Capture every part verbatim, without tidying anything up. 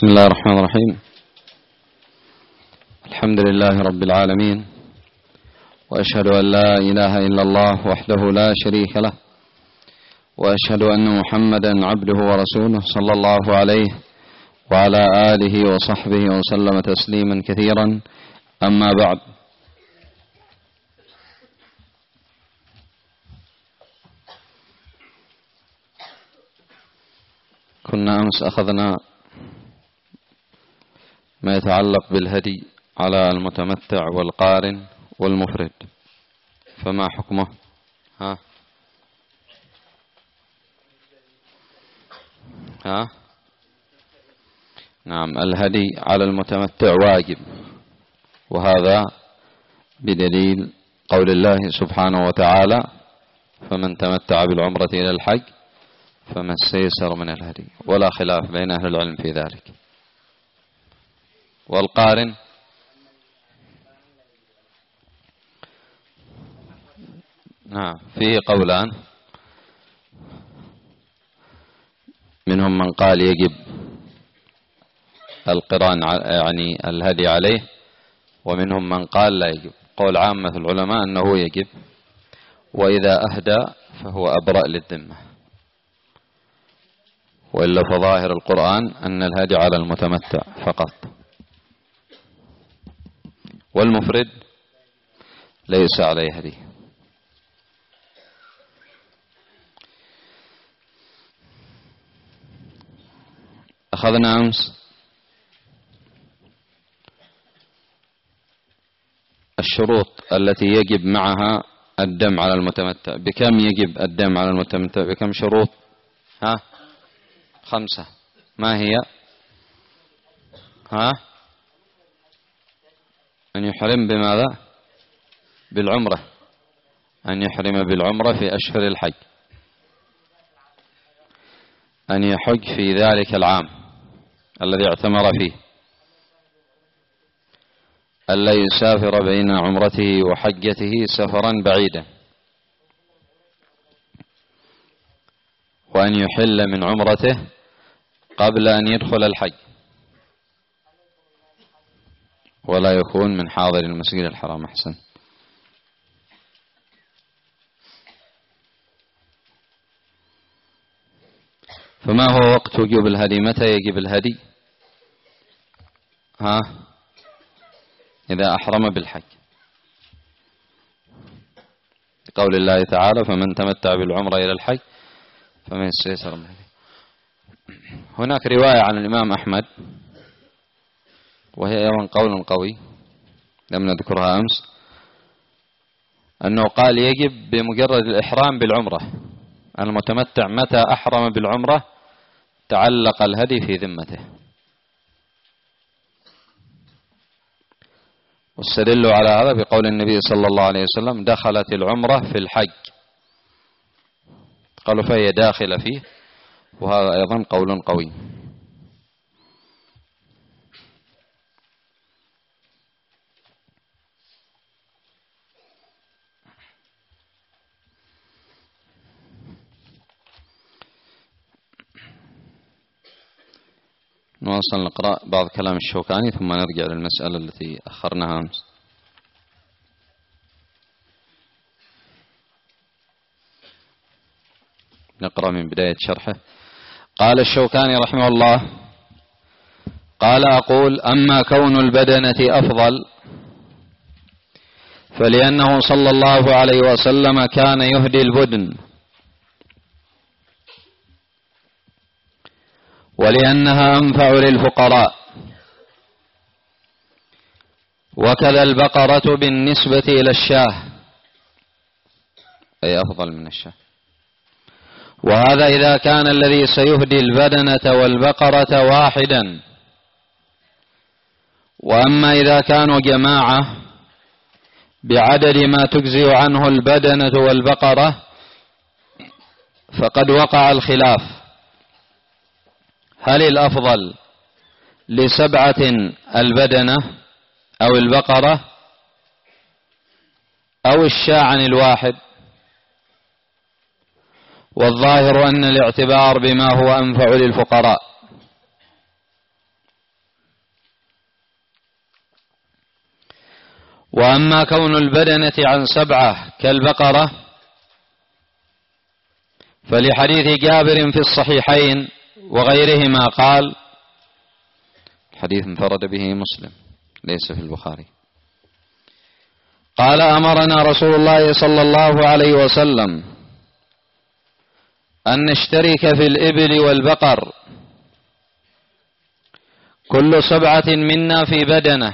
بسم الله الرحمن الرحيم. الحمد لله رب العالمين، وأشهد أن لا إله إلا الله وحده لا شريك له، وأشهد أن محمدا عبده ورسوله صلى الله عليه وعلى آله وصحبه وسلم تسليما كثيرا. أما بعد، كنا أمس أخذنا ما يتعلق بالهدي على المتمتع والقارن والمفرد، فما حكمه؟ ها ها نعم، الهدي على المتمتع واجب، وهذا بدليل قول الله سبحانه وتعالى: فمن تمتع بالعمرة إلى الحج فما استيسر من الهدي، ولا خلاف بين أهل العلم في ذلك. والقارن نعم فيه قولان، منهم من قال يجب القران يعني الهدي عليه، ومنهم من قال لا يجب. قول عامة العلماء أنه يجب، وإذا أهدى فهو أبرأ للذمة، وإلا فظاهر القرآن أن الهدي على المتمتع فقط، والمفرد ليس عليه هدي. أخذنا أمس الشروط التي يجب معها الدم على المتمتع. بكم يجب الدم على المتمتع؟ بكم شروط؟ ها خمسة. ما هي؟ ها أن يحرم بماذا؟ بالعمرة، أن يحرم بالعمرة في أشهر الحج، أن يحج في ذلك العام الذي اعتمر فيه، ألا يسافر بين عمرته وحجته سفرا بعيدا، وأن يحل من عمرته قبل أن يدخل الحج، ولا يكون من حاضر المسجد الحرام. أحسن. فما هو وقت وجوب الهدي؟ متى يجب الهدي؟ ها إذا أحرم بالحج، قول الله تعالى: فمن تمتع بالعمرة إلى الحج فمن استيسر من الهدي. هناك رواية عن الإمام أحمد، وهي أيضا قول قوي لم نذكرها أمس، أنه قال يجب بمجرد الإحرام بالعمرة. المتمتع متى أحرم بالعمرة تعلق الهدي في ذمته. واستدلوا على هذا بقول النبي صلى الله عليه وسلم: دخلت العمرة في الحج، قالوا فهي داخلة فيه، وهذا أيضا قول قوي. نواصل نقرأ بعض كلام الشوكاني ثم نرجع للمسألة التي أخرناها أمس. نقرأ من بداية شرحه. قال الشوكاني رحمه الله: قال أقول: أما كون البدنة أفضل فلأنه صلى الله عليه وسلم كان يهدي البدن، ولأنها أنفع للفقراء، وكذا البقرة بالنسبة إلى الشاه، أي أفضل من الشاه. وهذا إذا كان الذي سيهدي البدنة والبقرة واحدا. وأما إذا كانوا جماعة بعدد ما تجزئ عنه البدنة والبقرة فقد وقع الخلاف، هل الأفضل لسبعة البدنة أو البقرة أو الشاة عن الواحد؟ والظاهر أن الاعتبار بما هو أنفع للفقراء، وأما كون البدنة عن سبعة كالبقرة فلحديث جابر في الصحيحين وغيرهما قال، الحديث انفرد به مسلم ليس في البخاري، قال: أمرنا رسول الله صلى الله عليه وسلم أن نشترك في الإبل والبقر كل سبعة منا في بدنة.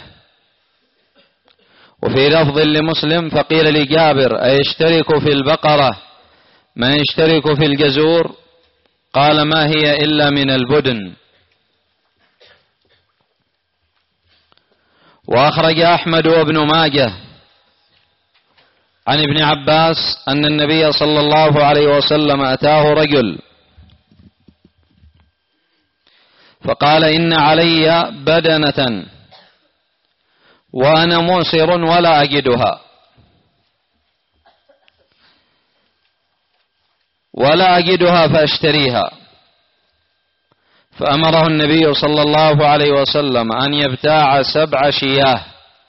وفي لفظ لمسلم: فقيل لجابر: أيشترك في البقرة ما يشترك في الجزور؟ قال: ما هي إلا من البدن. وأخرج أحمد وابن ماجه عن ابن عباس أن النبي صلى الله عليه وسلم أتاه رجل فقال: إن علي بدنة وأنا موسر ولا أجدها ولا أجدها فأشتريها. فأمره النبي صلى الله عليه وسلم أن يبتاع سبع شياه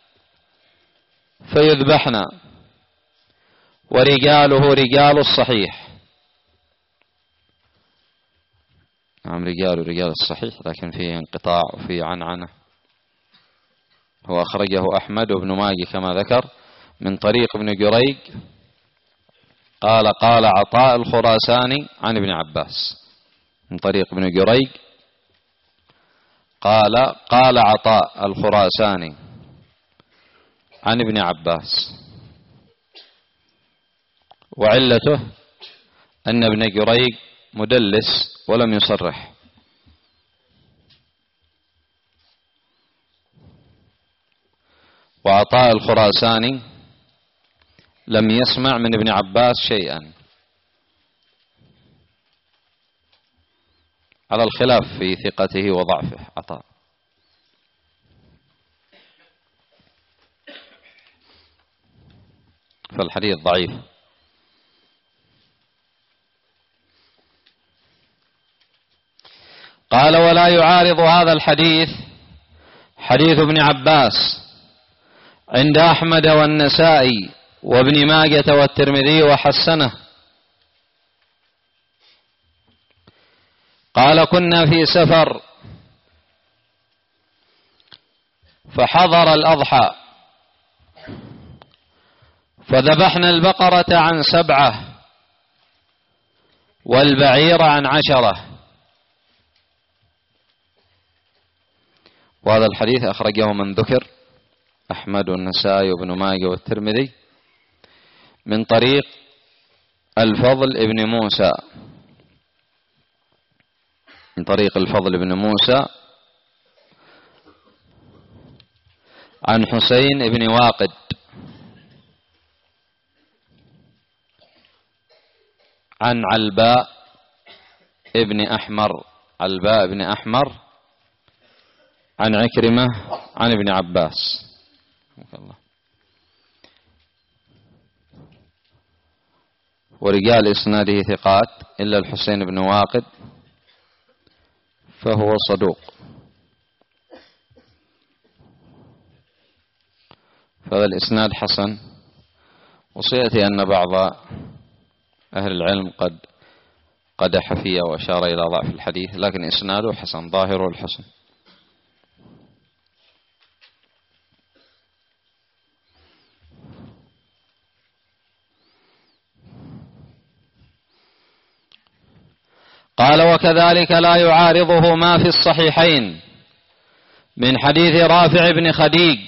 فيذبحن، ورجاله رجال الصحيح. نعم، رجال رجال الصحيح، لكن فيه انقطاع وفيه عنعنة. هو أخرجه أحمد وابن ماجه كما ذكر من طريق ابن جريج قال: قال عطاء الخراساني عن ابن عباس. من طريق ابن جريج قال قال عطاء الخراساني عن ابن عباس. وعلته أن ابن جريج مدلس ولم يصرح. وعطاء الخراساني لم يسمع من ابن عباس شيئا، على الخلاف في ثقته وضعفه عطاء. فالحديث ضعيف. قال: ولا يعارض هذا الحديث حديث ابن عباس عند أحمد والنسائي وابن ماجة والترمذي وحسنه. قال: كنا في سفر فحضر الأضحى فذبحنا البقرة عن سبعة والبعير عن عشرة. وهذا الحديث أخرجه من ذكر أحمد والنسائي وابن ماجه والترمذي من طريق الفضل ابن موسى من طريق الفضل ابن موسى عن حسين ابن واقد عن علباء ابن أحمر علباء ابن أحمر عن عكرمة عن ابن عباس. ورجال إسناده ثقات إلا الحسين بن واقد فهو صدوق. فهذا الإسناد حسن. وسيأتي أن بعض أهل العلم قد قدح فيه وأشار إلى ضعف الحديث، لكن إسناده حسن ظاهره الحسن. قال: وكذلك لا يعارضه ما في الصحيحين من حديث رافع بن خديج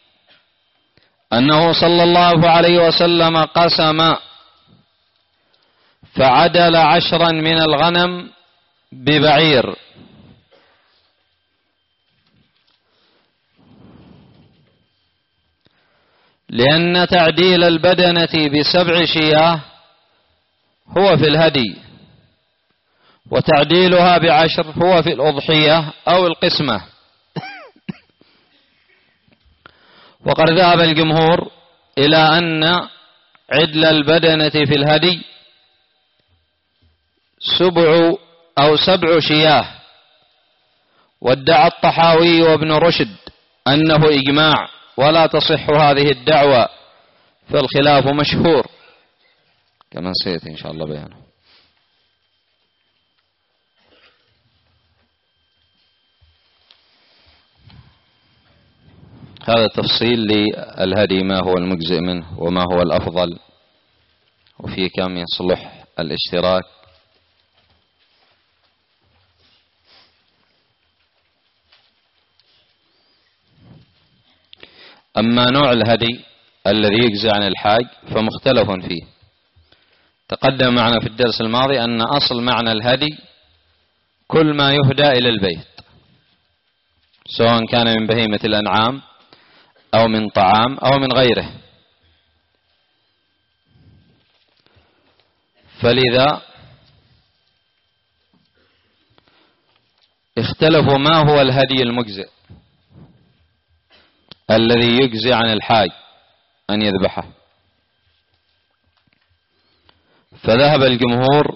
أنه صلى الله عليه وسلم قسم فعدل عشرا من الغنم ببعير، لأن تعديل البدنة بسبع شياه هو في الهدي، وتعديلها بعشر هو في الأضحية أو القسمة. وقد ذهب الجمهور إلى أن عدل البدنة في الهدي سبع أو سبع شياه، وادعى الطحاوي وابن رشد أنه إجماع ولا تصح هذه الدعوة، فالخلاف مشهور كما سيأتي إن شاء الله بيانه. هذا تفصيل للهدي، ما هو المجزئ منه وما هو الأفضل وفي كم يصلح الاشتراك. أما نوع الهدي الذي يجزي عن الحاج فمختلف فيه. تقدم معنا في الدرس الماضي أن أصل معنى الهدي كل ما يهدى إلى البيت، سواء كان من بهيمة الأنعام أو من طعام أو من غيره. فلذا اختلفوا ما هو الهدي المجزئ الذي يجزي عن الحاج أن يذبحه. فذهب الجمهور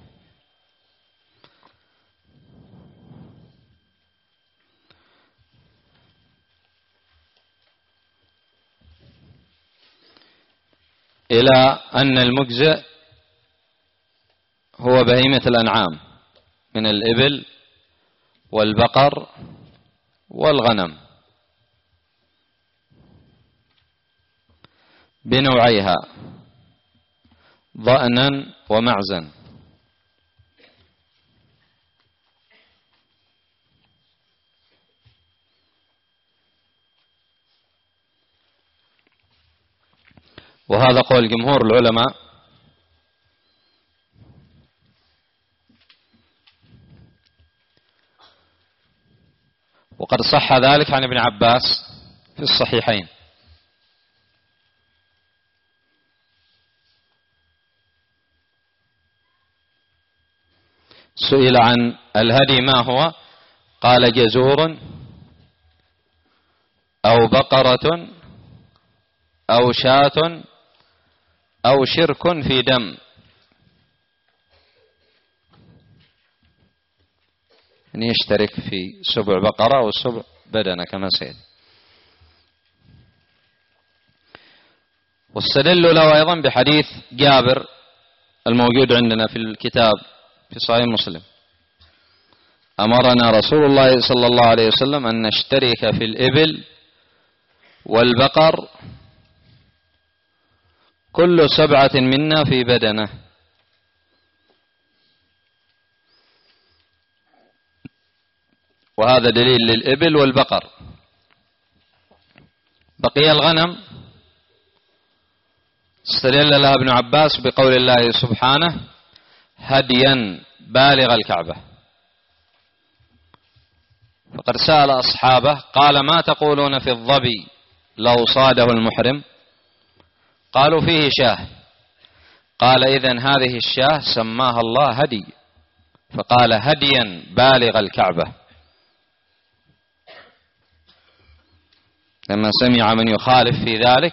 إلى أن المجزئ هو بهيمة الأنعام من الإبل والبقر والغنم بنوعيها ضأنا ومعزا. وهذا قول جمهور العلماء. وقد صح ذلك عن ابن عباس في الصحيحين. سئل عن الهدي ما هو، قال جزور أو بقرة أو شاة أو شرك في دم. يعني يشترك في سبع بقرة أو سبع بدنة كما سيد. واستدلوا له أيضا بحديث جابر الموجود عندنا في الكتاب في صحيح مسلم: أمرنا رسول الله صلى الله عليه وسلم أن نشترك في الإبل والبقر كل سبعة منا في بدنه. وهذا دليل للإبل والبقر. بقي الغنم استدل لها ابن عباس بقول الله سبحانه: هديا بالغ الكعبة. فقد سأل أصحابه قال: ما تقولون في الظبي لو صاده المحرم؟ قالوا: فيه شاه. قال: إذن هذه الشاه سماها الله هدي، فقال: هديا بالغ الكعبة. لما سمع من يخالف في ذلك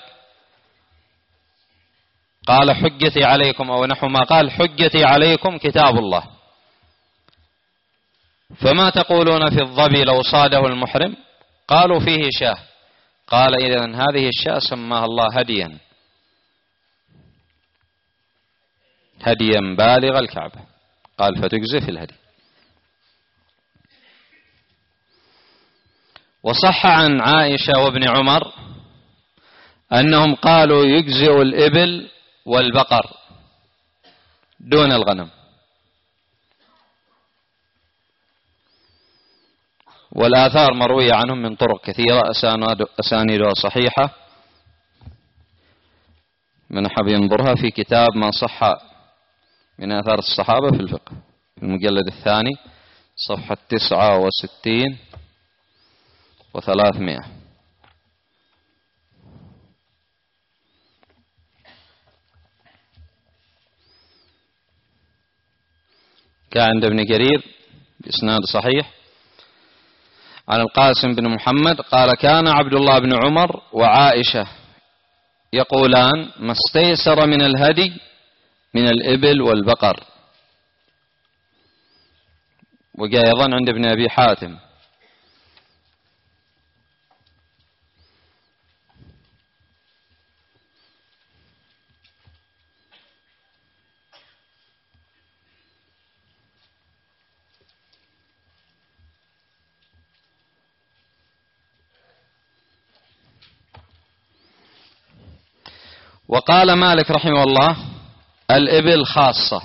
قال: حجتي عليكم، أو نحو ما قال: حجتي عليكم كتاب الله. فما تقولون في الظبي لو صاده المحرم؟ قالوا: فيه شاه. قال: إذن هذه الشاه سماها الله هديا، هديا بالغ الكعبة. قال: فتجزي في الهدي. وصح عن عائشة وابن عمر أنهم قالوا: يجزئ الإبل والبقر دون الغنم. والآثار مروية عنهم من طرق كثيرة أسانيدها صحيحة. من حب ينظرها في كتاب ما صح من آثار الصحابة في الفقه، المجلد الثاني صفحة تسعة وستين وثلاثمائة. كان عند ابن جرير بإسناد صحيح عن القاسم بن محمد قال: كان عبد الله بن عمر وعائشة يقولان: ما استيسر من الهدي من الإبل والبقر. وجاء أيضا عند ابن أبي حاتم. وقال مالك رحمه الله الإبل خاصة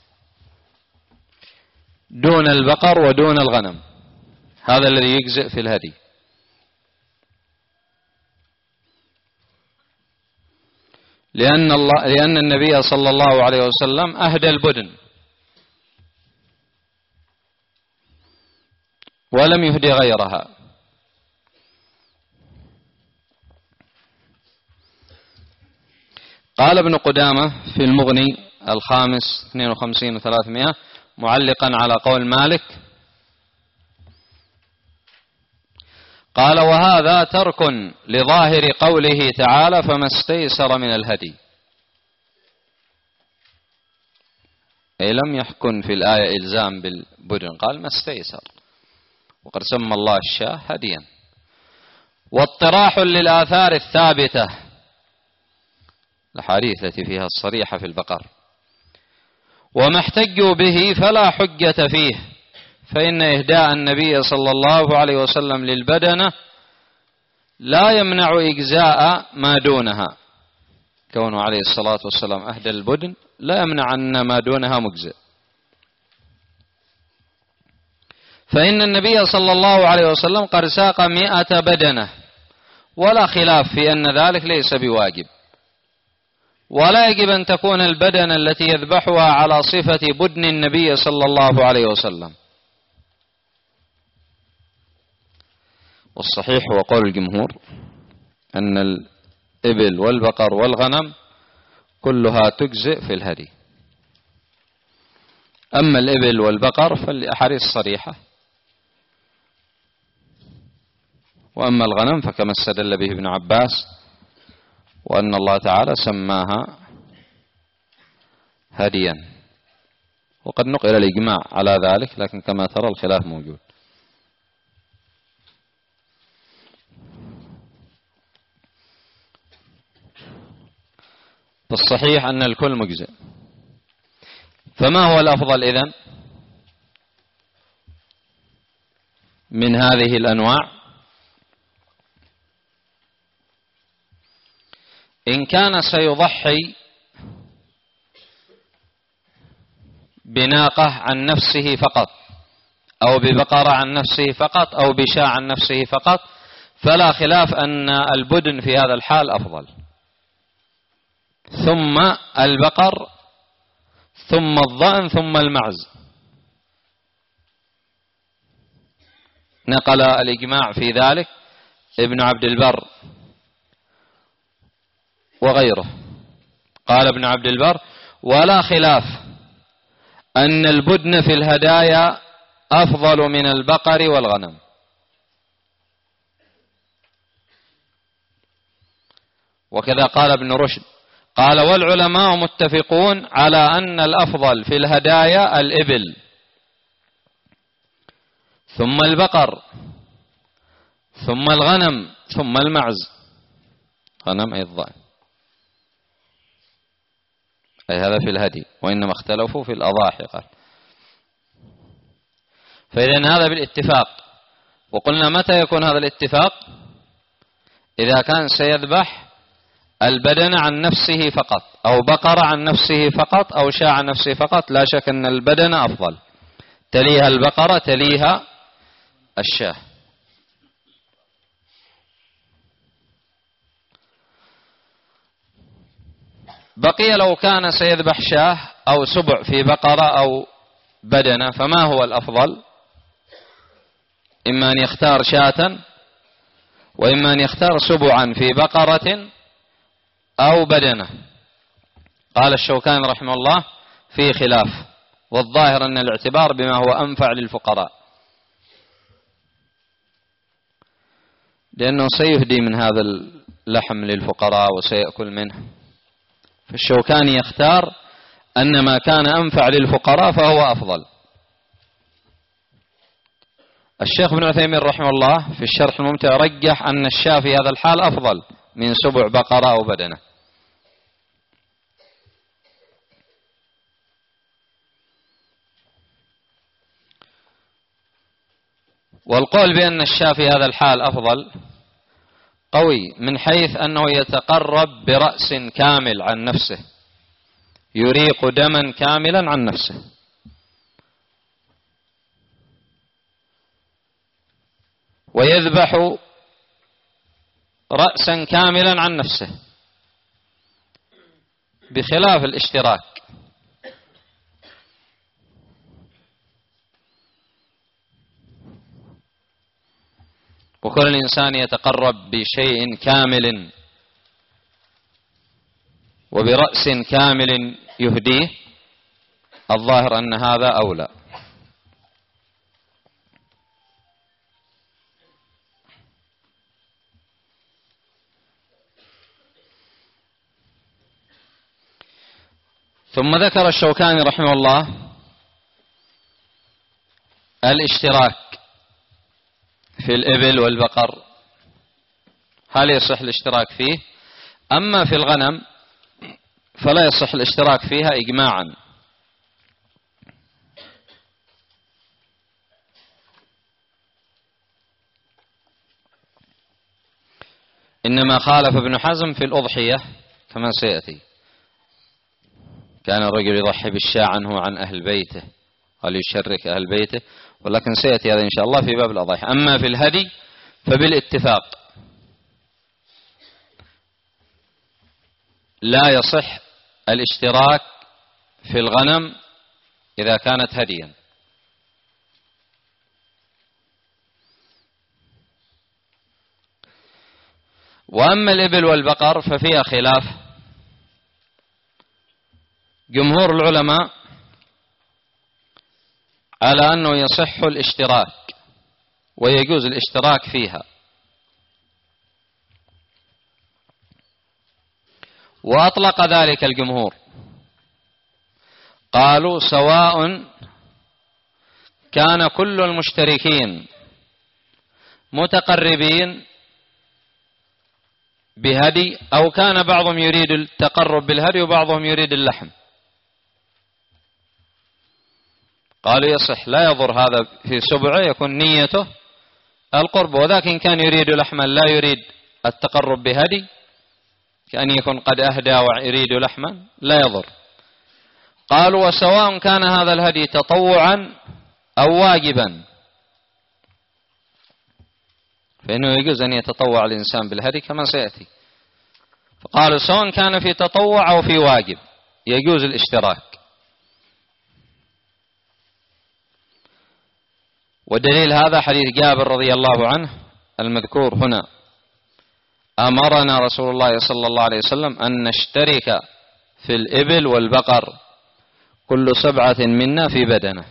دون البقر ودون الغنم، هذا الذي يجزئ في الهدي. لأن الله لأن النبي صلى الله عليه وسلم أهدى البدن ولم يهدي غيرها. قال ابن قدامة في المغني الخامس اثنين وخمسين وثلاثمائة معلقا على قول مالك، قال وهذا ترك لظاهر قوله تعالى فما استيسر من الهدي، أي لم يحكن في الآية إلزام بالبدن، قال ما استيسر، وقد سمى الله الشاة هديا. واطراح للآثار الثابتة، الحديث التي فيها الصريحة في البقر، وما احتجوا به فلا حجة فيه، فإن إهداء النبي صلى الله عليه وسلم للبدنة لا يمنع إجزاء ما دونها، كونه عليه الصلاة والسلام أهدى البدن لا يمنع أن ما دونها مجزئ. فإن النبي صلى الله عليه وسلم قد ساق مئة بدنة، ولا خلاف في أن ذلك ليس بواجب، ولا يجب أن تكون البدنة التي يذبحها على صفة بدن النبي صلى الله عليه وسلم. والصحيح هو قول الجمهور أن الإبل والبقر والغنم كلها تجزئ في الهدي. أما الإبل والبقر فالأحاديث صريحة، وأما الغنم فكما استدل به ابن عباس وأن الله تعالى سماها هديا، وقد نقل الإجماع على ذلك، لكن كما ترى الخلاف موجود. فالصحيح أن الكل مجزئ. فما هو الأفضل إذن من هذه الأنواع؟ إن كان سيضحي بناقة عن نفسه فقط، أو ببقرة عن نفسه فقط، أو بشاة عن نفسه فقط، فلا خلاف أن البدن في هذا الحال أفضل، ثم البقر، ثم الضأن، ثم المعز. نقل الإجماع في ذلك ابن عبد البر وغيره. قال ابن عبد البر ولا خلاف أن البدن في الهدايا أفضل من البقر والغنم. وكذا قال ابن رشد، قال والعلماء متفقون على أن الأفضل في الهدايا الإبل، ثم البقر، ثم الغنم، ثم المعز. غنم أي الضأن، أي هذا في الهدي، وإنما اختلفوا في الأضاحي قال. فإذن هذا بالاتفاق. وقلنا متى يكون هذا الاتفاق؟ إذا كان سيذبح البدن عن نفسه فقط، أو بقرة عن نفسه فقط، أو شاة عن نفسه فقط، لا شك أن البدن أفضل، تليها البقرة، تليها الشاة. بقي لو كان سيذبح شاة أو سبع في بقرة أو بدنة، فما هو الأفضل؟ إما أن يختار شاة، وإما أن يختار سبعا في بقرة أو بدنة. قال الشوكاني رحمه الله في خلاف، والظاهر أن الاعتبار بما هو أنفع للفقراء، لأنه سيهدي من هذا اللحم للفقراء وسيأكل منه. فالشوكاني يختار أن ما كان أنفع للفقراء فهو أفضل. الشيخ ابن عثيمين رحمه الله في الشرح الممتع رجح أن الشاة في هذا الحال أفضل من سبع بقرة أو بدنة. والقول بأن الشاة في هذا الحال أفضل قوي من حيث أنه يتقرب برأس كامل عن نفسه، يريق دما كاملا عن نفسه. ويذبح رأسا كاملا عن نفسه، بخلاف الاشتراك. وكل إنسان يتقرب بشيء كامل وبرأس كامل يهديه، الظاهر أن هذا أولى. ثم ذكر الشوكاني رحمه الله الاشتراك في الإبل والبقر، هل يصح الاشتراك فيه؟ أما في الغنم فلا يصح الاشتراك فيها إجماعا، إنما خالف ابن حزم في الأضحية كما سيأتي. كان الرجل يضحي بالشاة عنه عن أهل بيته، قال يشرك أهل بيته، ولكن سيأتي هذا إن شاء الله في باب الأضحية. أما في الهدي فبالاتفاق لا يصح الاشتراك في الغنم إذا كانت هديا. وأما الإبل والبقر ففيها خلاف. جمهور العلماء على أنه يصح الاشتراك ويجوز الاشتراك فيها، وأطلق ذلك الجمهور، قالوا سواء كان كل المشتركين متقربين بهدي أو كان بعضهم يريد التقرب بالهدي وبعضهم يريد اللحم، قالوا يصح، لا يضر هذا في سبعه يكون نيته القرب، وذاك إن كان يريد لحما لا يريد التقرب بهدي كأن يكون قد أهدى ويريد لحما لا يضر. قالوا وسواء كان هذا الهدي تطوعا أو واجبا، فإنه يجوز أن يتطوع الإنسان بالهدي كما سيأتي. فقالوا سواء كان في تطوع أو في واجب يجوز الاشتراك. ودليل هذا حديث جابر رضي الله عنه المذكور هنا: أمرنا رسول الله صلى الله عليه وسلم أن نشترك في الإبل والبقر كل سبعة منا في بدنه.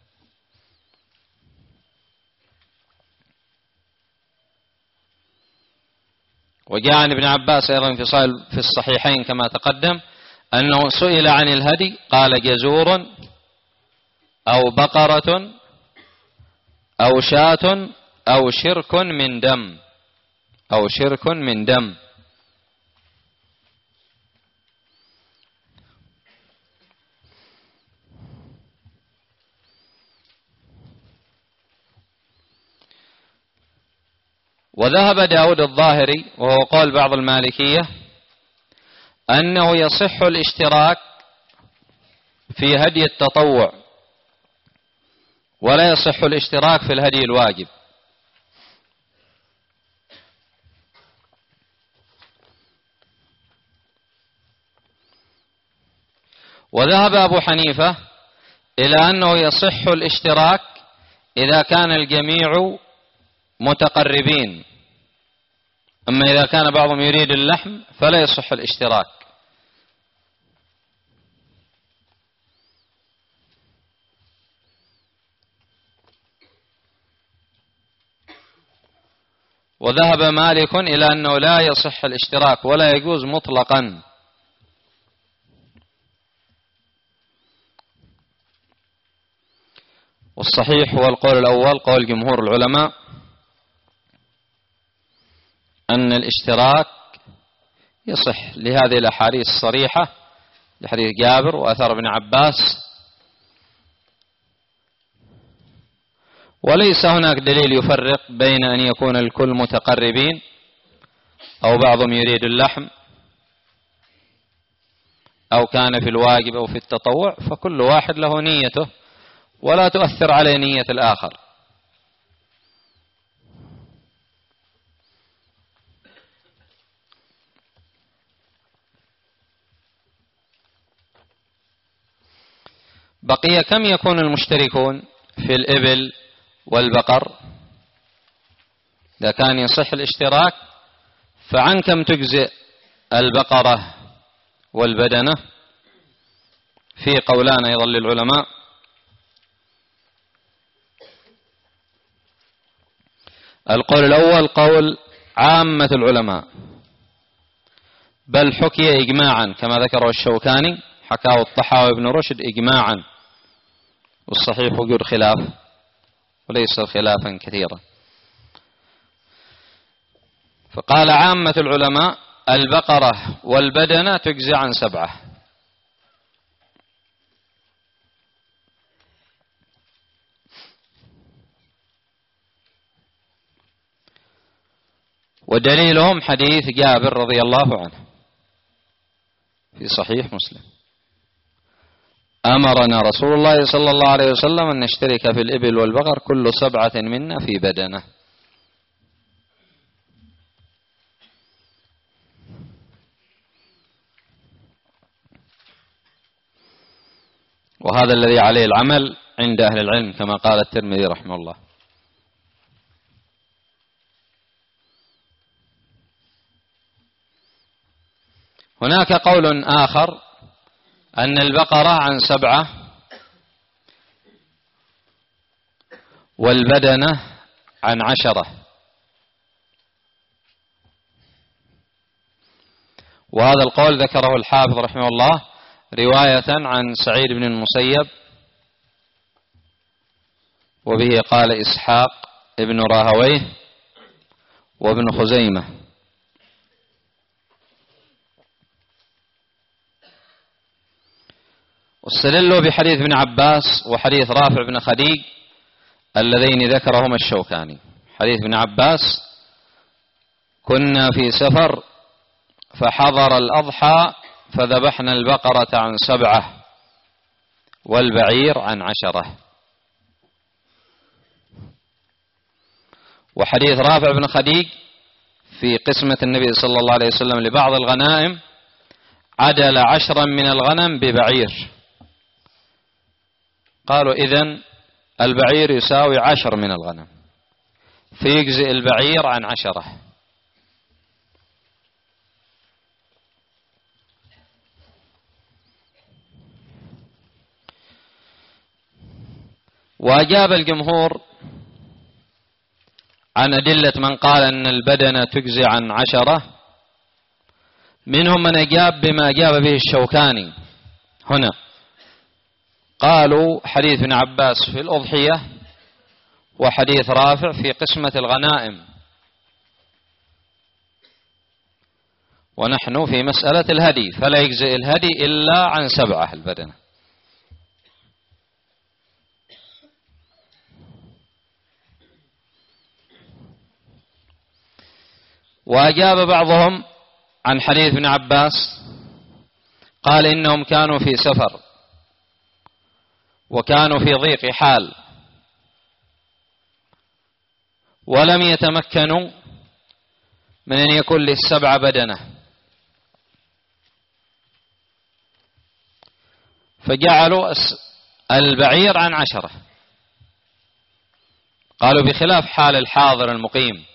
وجاء عن ابن عباس أيضا في الصحيحين كما تقدم أنه سئل عن الهدي قال جزور أو بقرة أو شاة أو شرك من دم أو شرك من دم. وذهب داود الظاهري وهو قول بعض المالكية أنه يصح الاشتراك في هدي التطوع ولا يصح الاشتراك في الهدي الواجب. وذهب أبو حنيفة إلى أنه يصح الاشتراك إذا كان الجميع متقربين، أما إذا كان بعضهم يريد اللحم فلا يصح الاشتراك. وذهب مالك إلى أنه لا يصح الاشتراك ولا يجوز مطلقا. والصحيح هو القول الأول قول جمهور العلماء أن الاشتراك يصح لهذه الأحاديث الصريحة، لحديث جابر وأثر ابن عباس، وليس هناك دليل يفرق بين أن يكون الكل متقربين أو بعضهم يريد اللحم، أو كان في الواجب أو في التطوع، فكل واحد له نيته ولا تؤثر عليه نية الآخر. بقي كم يكون المشتركون في الإبل والبقر؟ إذا كان يصح الاشتراك فعن كم تجزئ البقرة والبدنة؟ في قولان أيضا للعلماء. القول الأول قول عامة العلماء، بل حكي إجماعا كما ذكره الشوكاني، حكاه الطحاوي بن رشد إجماعا، والصحيح وجود خلاف وليس خلافا كثيرا. فقال عامة العلماء البقرة والبدنة تجزي عن سبعة. ودليلهم حديث جابر رضي الله عنه في صحيح مسلم: أمرنا رسول الله صلى الله عليه وسلم أن نشترك في الإبل والبقر كل سبعة منا في بدنة. وهذا الذي عليه العمل عند أهل العلم كما قال الترمذي رحمه الله. هناك قول آخر أن البقرة عن سبعة والبدنة عن عشرة، وهذا القول ذكره الحافظ رحمه الله رواية عن سعيد بن المسيب، وبه قال إسحاق ابن راهويه وابن خزيمة. واستدلوا بحديث ابن عباس وحديث رافع بن خديج اللذين ذكرهما الشوكاني. حديث ابن عباس: كنا في سفر فحضر الأضحى فذبحنا البقرة عن سبعة والبعير عن عشرة. وحديث رافع بن خديج في قسمة النبي صلى الله عليه وسلم لبعض الغنائم: عدل عشرا من الغنم ببعير. قالوا إذن البعير يساوي عشر من الغنم، فيجزئ البعير عن عشرة. وأجاب الجمهور عن أدلة من قال أن البدنة تجزي عن عشرة، منهم من أجاب بما أجاب به الشوكاني هنا. قالوا حديث ابن عباس في الأضحية وحديث رافع في قسمة الغنائم، ونحن في مسألة الهدي، فلا يجزئ الهدي إلا عن سبعة البدنة. وأجاب بعضهم عن حديث ابن عباس، قال إنهم كانوا في سفر وكانوا في ضيق حال ولم يتمكنوا من أن يكون للسبع بدنة، فجعلوا البعير عن عشرة. قالوا بخلاف حال الحاضر المقيم.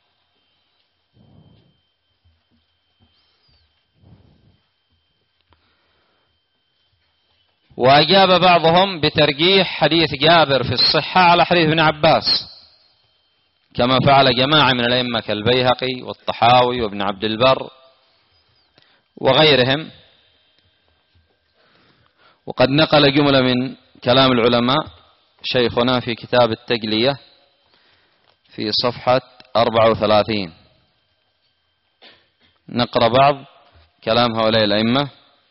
وأجاب بعضهم بترجيح حديث جابر في الصحة على حديث ابن عباس، كما فعل جماعة من الأئمة كالبيهقي والطحاوي وابن عبد البر وغيرهم. وقد نقل جملة من كلام العلماء شيخنا في كتاب التجلية في صفحة أربعة وثلاثين. نقرأ بعض كلام هؤلاء الأئمة.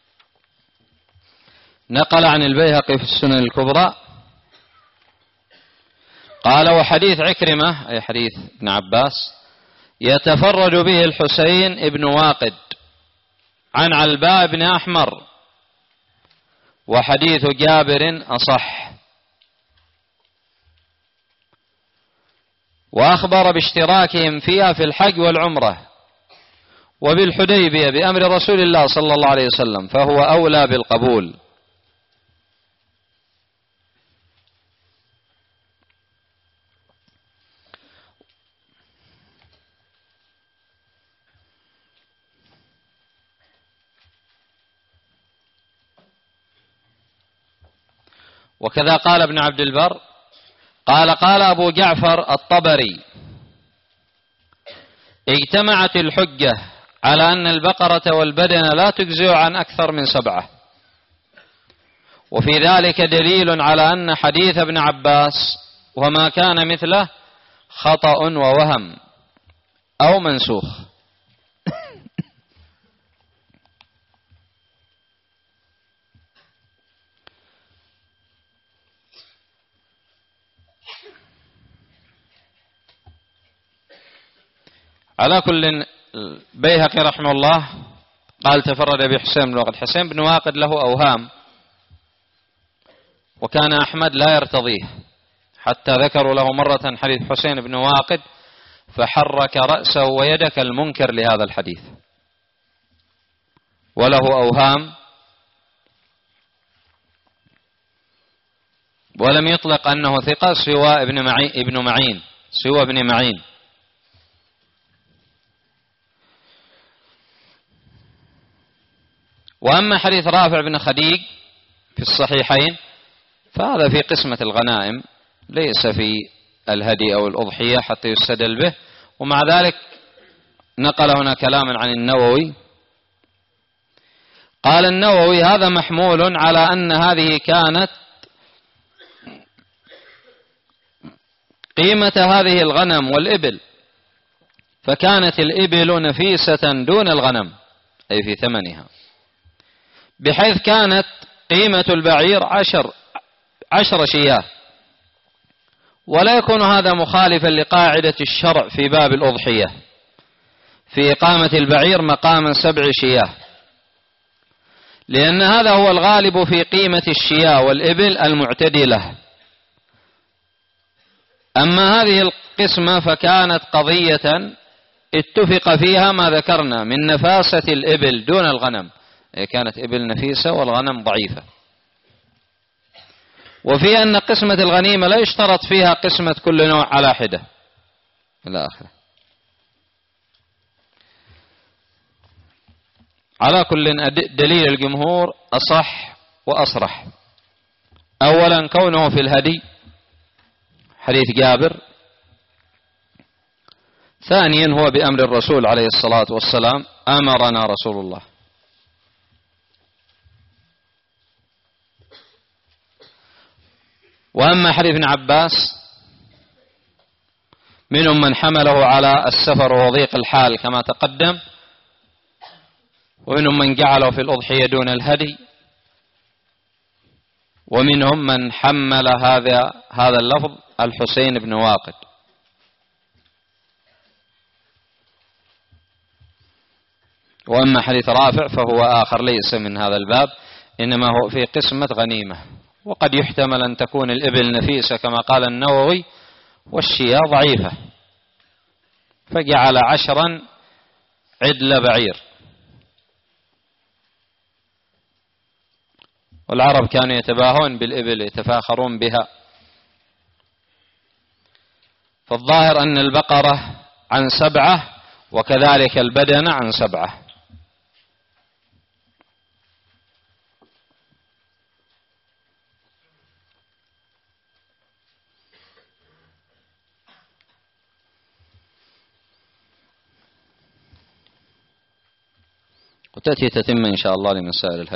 نقل عن البيهقي في السنن الكبرى قال: وحديث عكرمة أي حديث ابن عباس يتفرد به الحسين بن واقد عن علباء بن أحمر، وحديث جابر أصح. وأخبر باشتراكهم فيها في الحج والعمرة وبالحديبية بأمر رسول الله صلى الله عليه وسلم، فهو أولى بالقبول. وكذا قال ابن عبد البر قال قال أبو جعفر الطبري: اجتمعت الحجة على أن البقرة والبدن لا تجزئ عن أكثر من سبعة، وفي ذلك دليل على أن حديث ابن عباس وما كان مثله خطأ ووهم أو منسوخ. على كل، البيهقي رحمه الله قال تفرد بحسين بن واقد. حسين بن واقد له أوهام، وكان أحمد لا يرتضيه، حتى ذكروا له مرة حديث حسين بن واقد فحرك رأسه ويده كالمنكر لهذا الحديث، وله أوهام، ولم يطلق أنه ثقة سوى ابن معين ابن معين سوى ابن معين. وأما حديث رافع بن خديج في الصحيحين فهذا في قسمة الغنائم، ليس في الهدي أو الأضحية حتى يستدل به. ومع ذلك نقل هنا كلاما عن النووي، قال النووي: هذا محمول على أن هذه كانت قيمة هذه الغنم والإبل، فكانت الإبل نفيسة دون الغنم، أي في ثمنها، بحيث كانت قيمة البعير عشر عشر شياه. ولا يكون هذا مخالفا لقاعدة الشرع في باب الأضحية في إقامة البعير مقام سبع شياه، لأن هذا هو الغالب في قيمة الشياه والإبل المعتدلة. أما هذه القسمة فكانت قضية اتفق فيها ما ذكرنا من نفاسة الإبل دون الغنم، كانت إبل نفيسة والغنم ضعيفة. وفي أن قسمة الغنيمة لا يشترط فيها قسمة كل نوع على حدة إلى آخره. على كل، دليل الجمهور أصح وأصرح. أولا كونه في الهدي حديث جابر، ثانيا هو بأمر الرسول عليه الصلاة والسلام، أمرنا رسول الله. وأما حديث ابن عباس منهم من حمله على السفر وضيق الحال كما تقدم، ومنهم من جعله في الأضحية دون الهدي، ومنهم من حمل هذا هذا اللفظ الحسين بن واقد. وأما حديث رافع فهو آخر ليس من هذا الباب، إنما هو في قسمة غنيمة، وقد يحتمل أن تكون الإبل نفيسة كما قال النووي والشياه ضعيفة، فجعل عشرا عدل بعير. والعرب كانوا يتباهون بالإبل، يتفاخرون بها. فالظاهر أن البقرة عن سبعة، وكذلك البدن عن سبعة. وتأتي تتم إن شاء الله لمسائل الهدي.